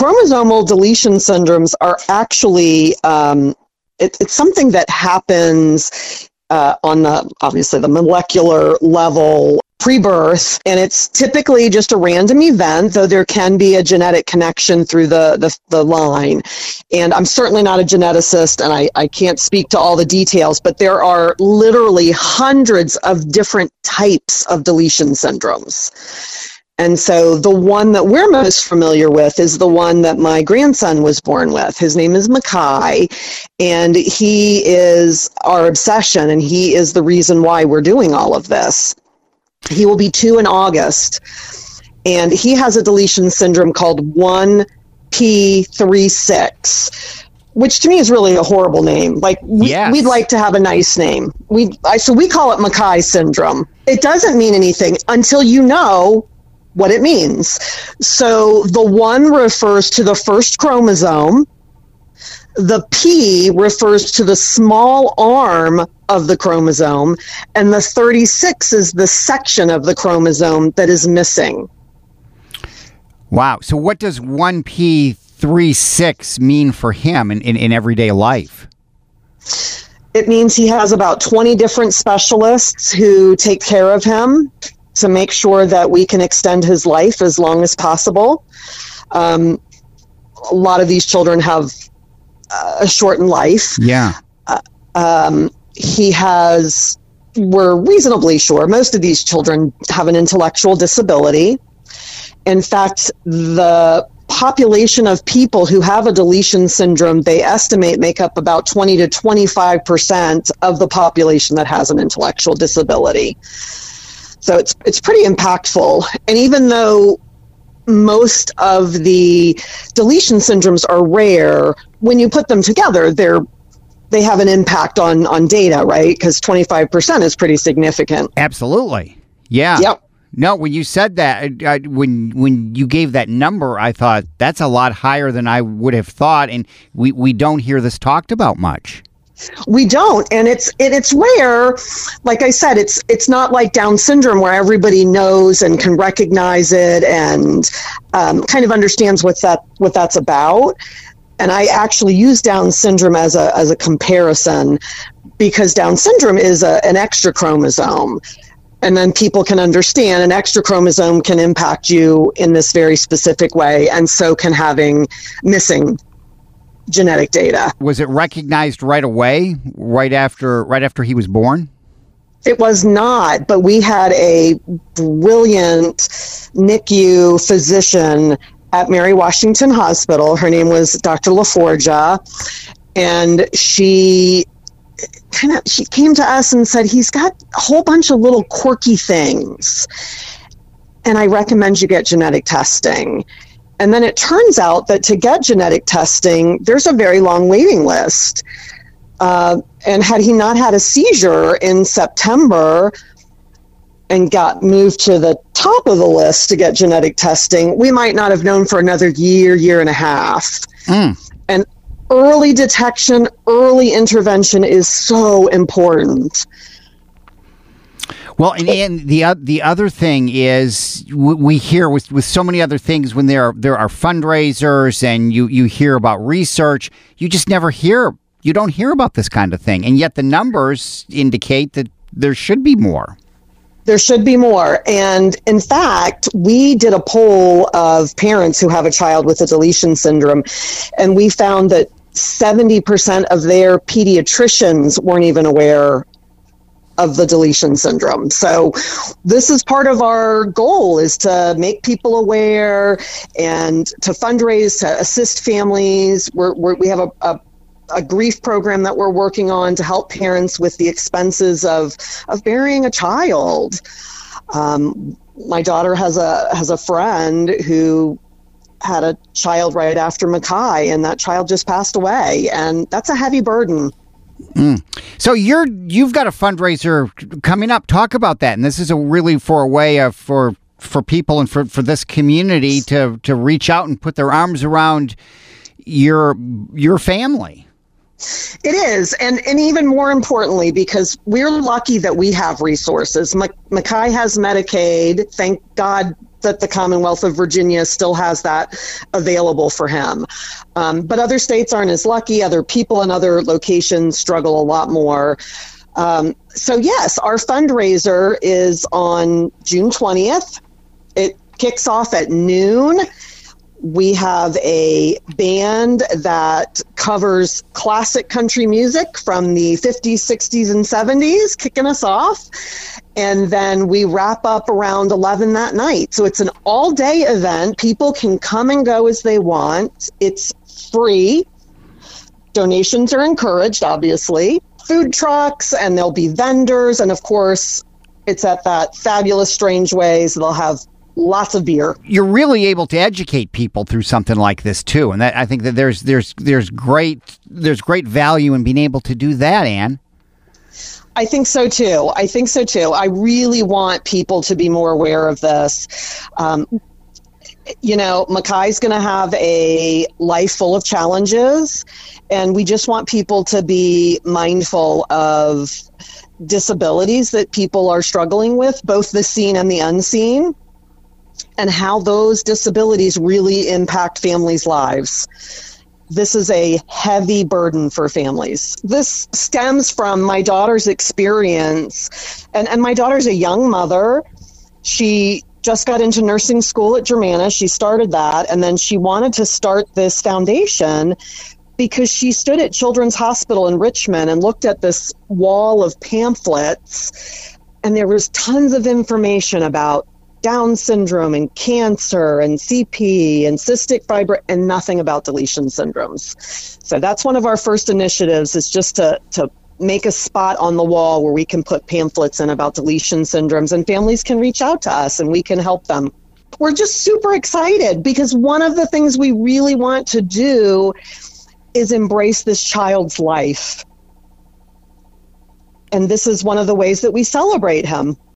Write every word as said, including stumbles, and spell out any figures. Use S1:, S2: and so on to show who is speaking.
S1: chromosomal deletion syndromes are actually, um, it, it's something that happens uh, on the, obviously, the molecular level pre-birth, and it's typically just a random event, though there can be a genetic connection through the, the, the line. And I'm certainly not a geneticist, and I, I can't speak to all the details, but there are literally hundreds of different types of deletion syndromes. And so the one that we're most familiar with is the one that my grandson was born with. His name is Mackay, and he is our obsession, and he is the reason why we're doing all of this. He will be two in August, and he has a deletion syndrome called one P thirty-six, which to me is really a horrible name. Like, we,
S2: yes.
S1: we'd like to have a nice name. We, I, so we call it Mackay syndrome. It doesn't mean anything until you know what it means. So the one refers to the first chromosome. The P refers to the small arm of the chromosome, and the thirty-six is the section of the chromosome that is missing.
S2: Wow. So what does one P thirty-six mean for him in, in, in everyday life?
S1: It means he has about twenty different specialists who take care of him to make sure that we can extend his life as long as possible. Um, a lot of these children have uh, a shortened life.
S2: Yeah.
S1: Uh, um, he has, we're reasonably sure, most of these children have an intellectual disability. In fact, the population of people who have a deletion syndrome, they estimate make up about twenty to twenty-five percent of the population that has an intellectual disability. So it's it's pretty impactful. And even though most of the deletion syndromes are rare, when you put them together, they're they have an impact on, on data, right? Because twenty-five percent is pretty significant.
S2: Absolutely. Yeah.
S1: Yep.
S2: No, when you said that, I, when when you gave that number, I thought that's a lot higher than I would have thought, and we, we don't hear this talked about much.
S1: We don't, and it's it, it's rare. Like I said, it's it's not like Down syndrome where everybody knows and can recognize it and um, kind of understands what that what that's about. And I actually use Down syndrome as a as a comparison because Down syndrome is a, an extra chromosome. And then people can understand an extra chromosome can impact you in this very specific way, and so can having missing genetic data.
S2: Was it recognized right away, right after right after he was born?
S1: It was not, but we had a brilliant N I C U physician at Mary Washington Hospital. Her name was Doctor LaForgia, and she kind of she came to us and said, he's got a whole bunch of little quirky things, and I recommend you get genetic testing. And then it turns out that to get genetic testing, there's a very long waiting list. Uh, and had he not had a seizure in September and got moved to the top of the list to get genetic testing, we might not have known for another year, year and a half.
S2: Mm.
S1: And early detection, early intervention is so important.
S2: Well, and, and the uh, the other thing is we hear with, with so many other things when there are, there are fundraisers and you, you hear about research, you just never hear, you don't hear about this kind of thing. And yet the numbers indicate that there should be more.
S1: There should be more. And in fact, we did a poll of parents who have a child with a deletion syndrome, and we found that seventy percent of their pediatricians weren't even aware of the deletion syndrome. So this is part of our goal, is to make people aware and to fundraise, to assist families. We're, we're, we have a, a, a grief program that we're working on to help parents with the expenses of, of burying a child. Um, my daughter has a has a friend who had a child right after Mackay, and that child just passed away, and that's a heavy burden.
S2: Mm. So you're you've got a fundraiser coming up. Talk about that. And this is a really for a way of for for people and for, for this community to to reach out and put their arms around your your family.
S1: It is, and and even more importantly, because we're lucky that we have resources. Mackay has Medicaid. Thank God that the Commonwealth of Virginia still has that available for him. Um, but other states aren't as lucky. Other people in other locations struggle a lot more. Um, so yes, our fundraiser is on June twentieth. It kicks off at noon. We have a band that covers classic country music from the fifties, sixties, and seventies, kicking us off. And then we wrap up around eleven that night. So it's an all-day event. People can come and go as they want. It's free. Donations are encouraged, obviously. Food trucks, and there'll be vendors. And, of course, it's at that fabulous Strange Ways. They'll have lots of beer.
S2: You're really able to educate people through something like this too, and that I think that there's there's there's great there's great value in being able to do that, Ann.
S1: I think so too. I think so too. I really want people to be more aware of this. Um, you know, Mackay's going to have a life full of challenges, and we just want people to be mindful of disabilities that people are struggling with, both the seen and the unseen, and how those disabilities really impact families' lives. This is a heavy burden for families. This stems from my daughter's experience. And, and my daughter's a young mother. She just got into nursing school at Germanna. She started that, and then she wanted to start this foundation because she stood at Children's Hospital in Richmond and looked at this wall of pamphlets, and there was tons of information about Down syndrome and cancer and C P and cystic fibrosis, and nothing about deletion syndromes. So that's one of our first initiatives, is just to, to make a spot on the wall where we can put pamphlets in about deletion syndromes, and families can reach out to us and we can help them. We're just super excited because one of the things we really want to do is embrace this child's life. And this is one of the ways that we celebrate him.